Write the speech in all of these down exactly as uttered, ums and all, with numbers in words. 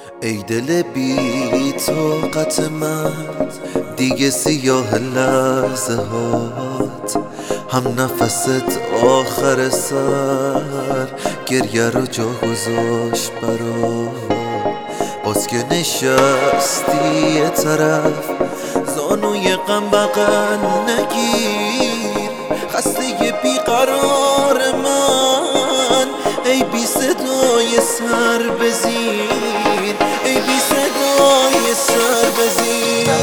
ای دل بی طاقت من، دیگه سیاه لحظه هات، هم نفست آخر سر گریه رو جا گذاشت برات. باز که نشستی یه طرف، زانوی غم بغل نگیر، خسته بیقرار من، ای بی صدای سر بزیر، ای بی صدای سر بزیر.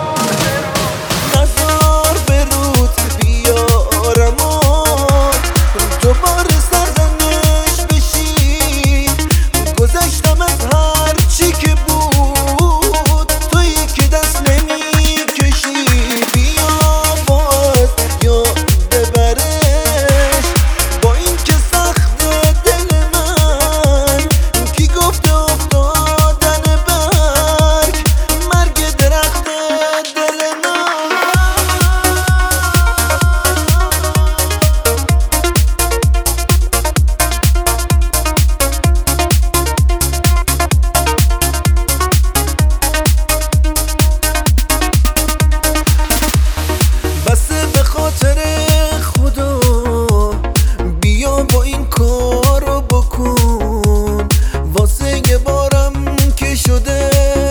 نزار به رود بیارم و دوباره سرزنش بشی، گذشتم از هر چی که بود، تویی که دست نمی کشی. بیا باز یاد ببرش، با این که سخت دل من، کی گفته افتادن برگ مرگ درخت دل من. بسه به خاطر خدا، بیا با این کارو بکن، واسه یه بارم که شده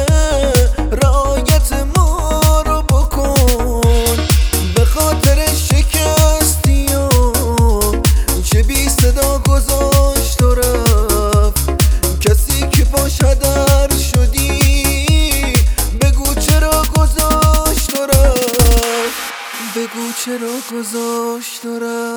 رعایت ما رو بکن. به خاطر شکستی و چه بی صدا گذاشت و رفت، کسی که باش هدر شدی، بگو چرا گذاشت و رفت، بگو چرا گذاشت و رفت.